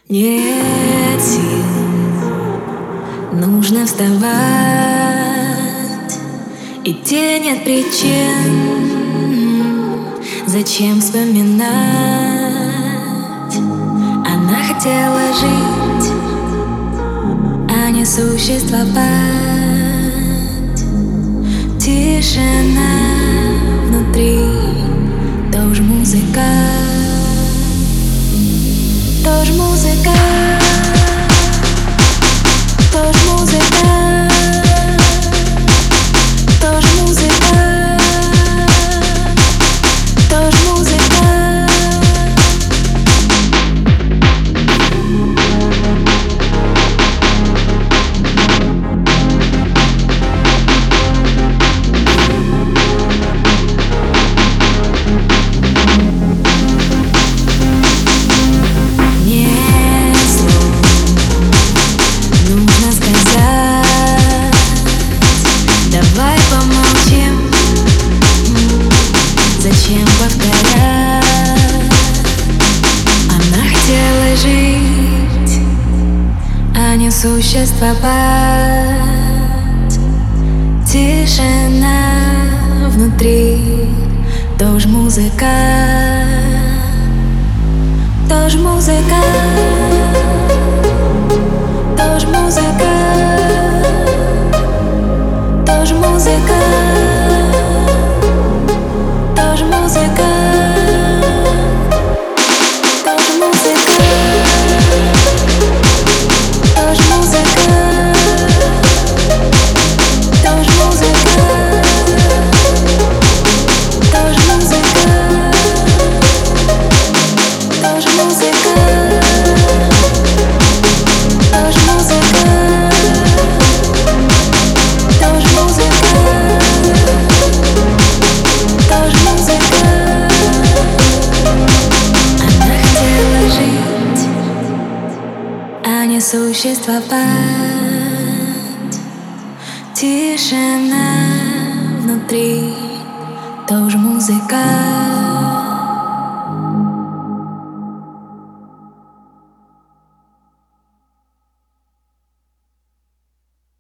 Нет сил, нужно вставать, идти нет причин. Зачем вспоминать? Она хотела жить, а не существовать. Тишина внутри, тоже музыка. Тоже музыка, тоже музыка, тоже музыка, тоже музыка. Зачем повторять? Она хотела жить, а не существовать. Тишина внутри, тоже музыка, тоже музыка, тоже музыка, тоже музыка. Тоже музыка, тоже музыка, тоже музыка, тоже музыка, тоже музыка, тоже музыка, тоже музыка, тоже музыка. Тоже музыка. Она хотела жить, а не существовать. Тишина внутри, тоже музыка.